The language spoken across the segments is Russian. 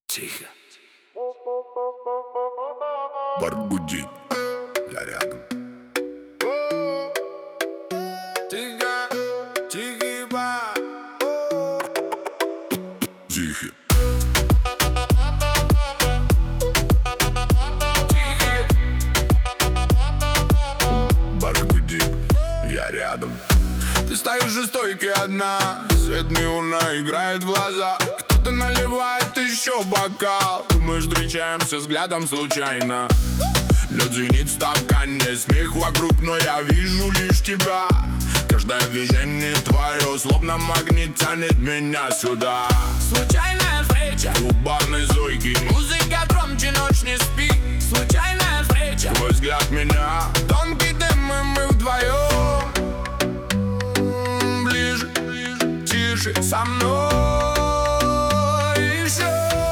Тихо. Бар гудит, я рядом. Тихо, тихий бар. Тихо. Бар гудит, я рядом. Ты стоишь у стойки одна, свет неона играет в глаза. Кто-то наливает еще бокал. Мы встречаемся взглядом случайно. Лед звенит в стакане, смех вокруг, но я вижу лишь тебя. Каждое движение твое, словно магнит, тянет меня сюда. Случайная встреча У барной зойки, музыка громче, ночь не спит. Случайная встреча, твой взгляд меня. тонкий дым, и мы вдвоем. Ближе, Тише со мной еще.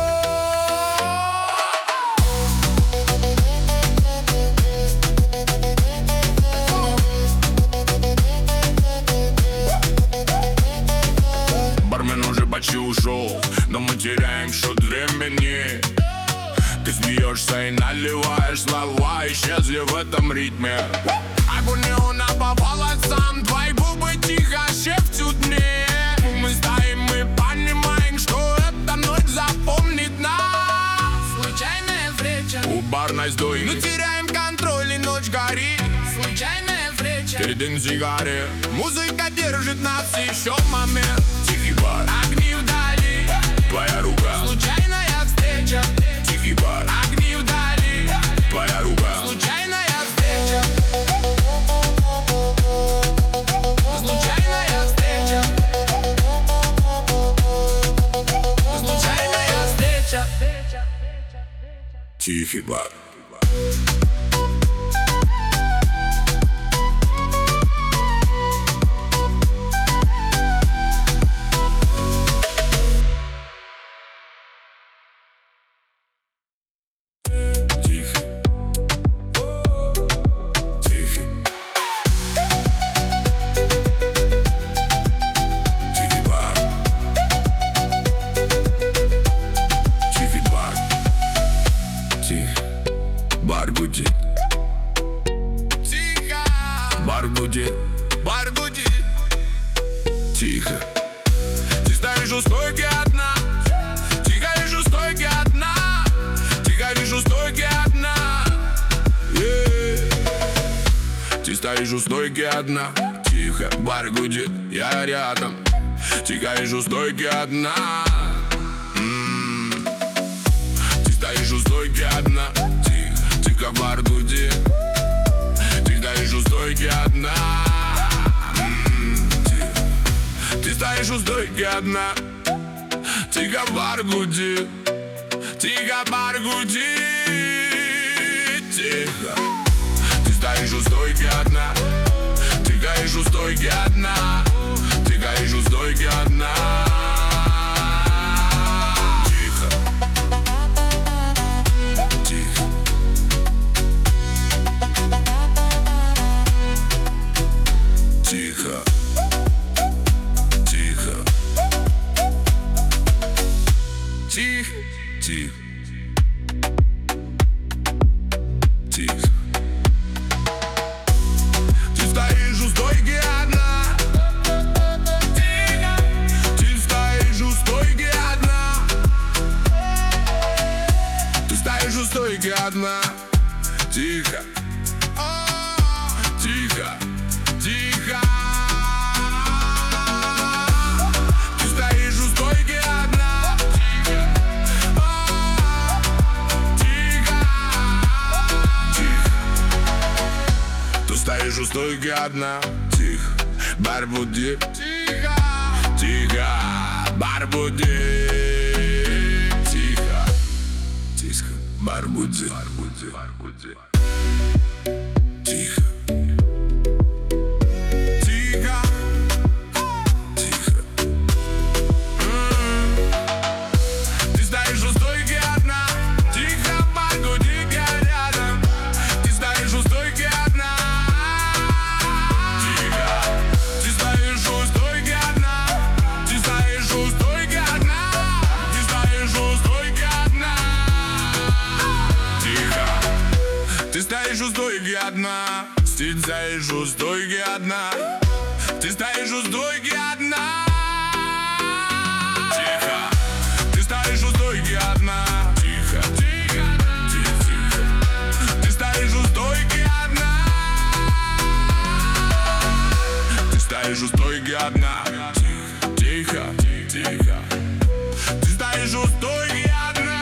Бармен уже почти ушел, но мы теряем счет времени. Ты смеешься и наливаешь слова, исчезли в этом ритме. Огонь неона по волосам, твои губы тихо шепчут мне. Мы стоим, мы понимаем, что эта ночь запомнит нас. Случайная встреча, У барной мы стойки, теряем контроль, и ночь горит. Случайная встреча, перед сигарет. музыка держит нас еще момент. Тихий бар, Огни вдали, твоя рука. случайная встреча. Тихий бар, Огни вдали, твоя рука. случайная встреча. Случайная встреча. Случайная встреча. Тихий бар. Тихий. Тихий. Тихий бар. Тихий бар. Тихо. Бар гудит. Тихо, Бар гудит. бар гудит. Тихо. Ты стоишь у стойки одна. Тихо, вижу стойки одна. Тихо, вижу стойки одна. Ты стоишь у стойки одна. Тихо, бар гудит, я рядом. Тихо, вижу стойки одна. Ты стоишь у стойки одна. Тихо, тихо, бар гудит. Ты стоишь у стойки одна. Тихо. Ты стоишь у стойки одна. Тихо, бар гудит. Тихо, бар гудит. Тихо. Ты стоишь у стойки одна. Ты стоишь у стойки одна. Ты стоишь у стойки одна. Тихо. Тихо. Тихо. Тихо. Тихо, Тихо. Тихо. Ты стоишь у стойки одна. тихо, Ты стоишь у стойки одна. Ты стоишь у стойки одна. Тихо. Тихо. Тихо. Ты стоишь у стойки одна. Тихо. Тихо. Ты стоишь у стойки одна. Тихо. Бар будет. тихо. Тихо. Бар будет. Тихо. Тихо. Бар будет. Бар будет. Тихо. Тихо, Тихо. ты стоишь у стойки одна. Тихо, бар гудит, я рядом. Ты стоишь у стойки одна. Тихо. Ты стоишь у стойки одна. Ты стоишь у стойки одна. Ты стоишь у стойки одна. Ты стоишь у стойки одна, стоишь у стойки одна. Ты стоишь у стойки одна. Тихо. Ты стоишь у стойки одна. Тихо, тихо, тихо. Ты стоишь у стойки одна. Ты стоишь у стойки одна. Тихо, тихо. Ты стоишь у стойки одна.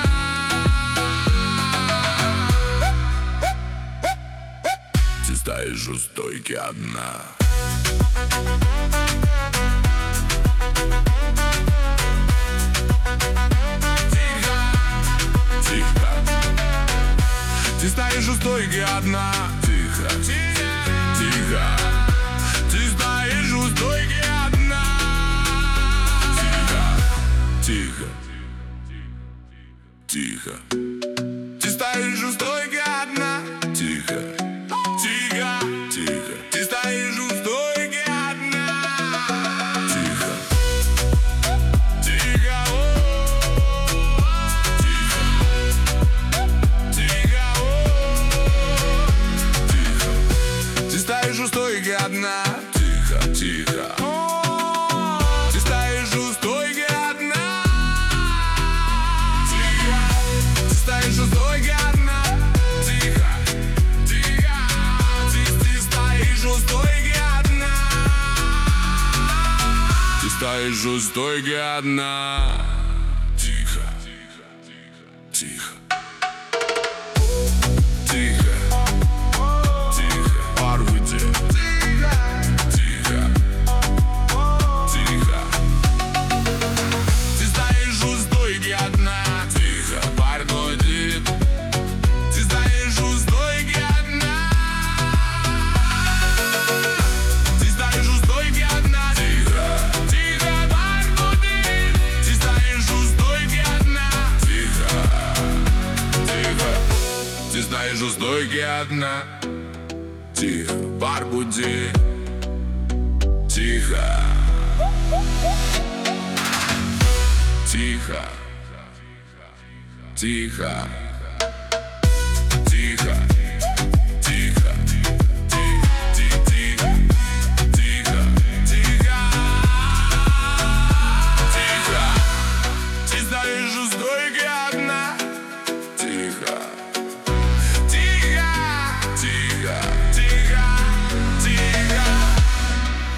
Ты стоишь у стойки одна. Ты стоишь у стойки одна. Тихо, тихо, тихо. Ты стоишь у стойки одна. Тихо, тихо, тихо. Ты стоишь у стойки одна. Тихо, тихо, тихо. Ты стоишь у стойки одна. Тихо, тихо, ты стоишь у стойки одна. Тихо, тихо. Ты стоишь у стойки одна. Тихо. Ты стоишь у стойки одна. Тихо, тихо. Ты стоишь у стойки одна. Ты стоишь у стойки одна. Тихо, тихо. Тихо. Ты стоишь у стойки одна. Тихо, бар буди. Тихо. Тихо. Тихо. Тихо.